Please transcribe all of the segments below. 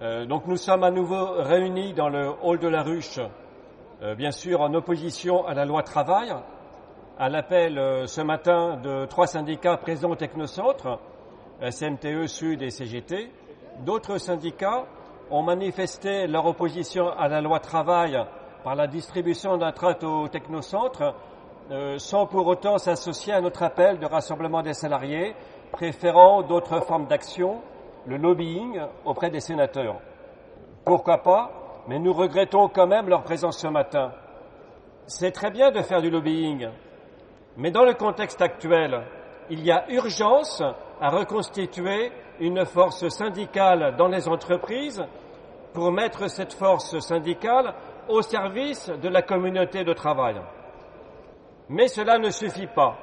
Donc nous sommes à nouveau réunis dans le hall de la Ruche, bien sûr en opposition à la loi travail, à l'appel ce matin de 3 syndicats présents au Technocentre, SMTE, Sud et CGT. D'autres syndicats ont manifesté leur opposition à la loi travail par la distribution d'un tract au Technocentre, sans pour autant s'associer à notre appel de rassemblement des salariés, préférant d'autres formes d'action, le lobbying auprès des sénateurs. Pourquoi pas, mais nous regrettons quand même leur présence ce matin. C'est très bien de faire du lobbying, mais dans le contexte actuel, il y a urgence à reconstituer une force syndicale dans les entreprises pour mettre cette force syndicale au service de la communauté de travail. Mais cela ne suffit pas.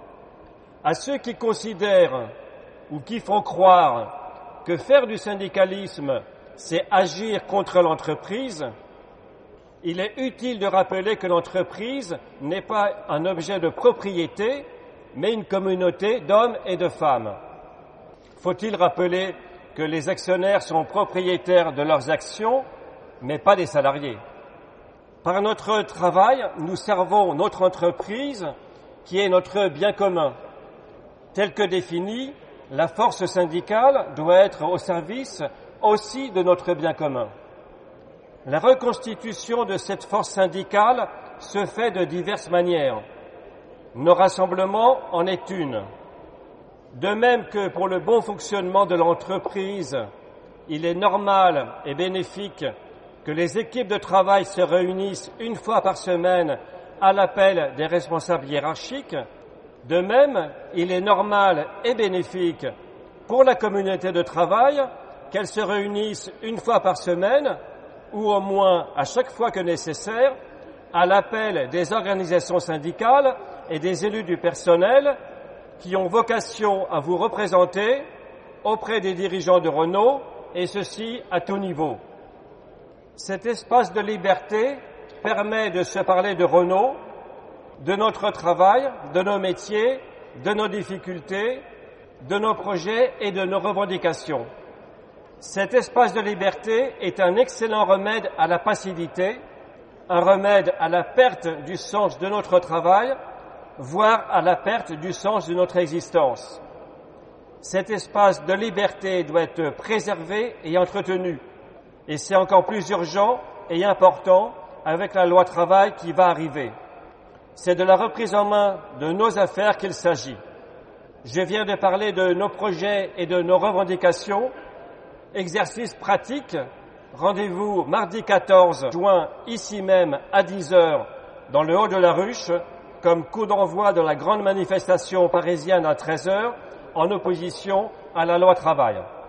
À ceux qui considèrent ou qui font croire que faire du syndicalisme, c'est agir contre l'entreprise, il est utile de rappeler que l'entreprise n'est pas un objet de propriété, mais une communauté d'hommes et de femmes. Faut-il rappeler que les actionnaires sont propriétaires de leurs actions, mais pas des salariés. Par notre travail, nous servons notre entreprise, qui est notre bien commun. Tel que défini, la force syndicale doit être au service aussi de notre bien commun. La reconstitution de cette force syndicale se fait de diverses manières. Nos rassemblements en est une. De même que pour le bon fonctionnement de l'entreprise, il est normal et bénéfique que les équipes de travail se réunissent une fois par semaine à l'appel des responsables hiérarchiques. De même, il est normal et bénéfique pour la communauté de travail qu'elle se réunisse une fois par semaine ou au moins à chaque fois que nécessaire à l'appel des organisations syndicales et des élus du personnel qui ont vocation à vous représenter auprès des dirigeants de Renault, et ceci à tout niveau. Cet espace de liberté permet de se parler de Renault, de notre travail, de nos métiers, de nos difficultés, de nos projets et de nos revendications. Cet espace de liberté est un excellent remède à la passivité, un remède à la perte du sens de notre travail, voire à la perte du sens de notre existence. Cet espace de liberté doit être préservé et entretenu, et c'est encore plus urgent et important avec la loi travail qui va arriver. C'est de la reprise en main de nos affaires qu'il s'agit. Je viens de parler de nos projets et de nos revendications. Exercice pratique, rendez-vous mardi 14 juin, ici même à 10h, dans le hall de la Ruche, comme coup d'envoi de la grande manifestation parisienne à 13h, en opposition à la loi travail.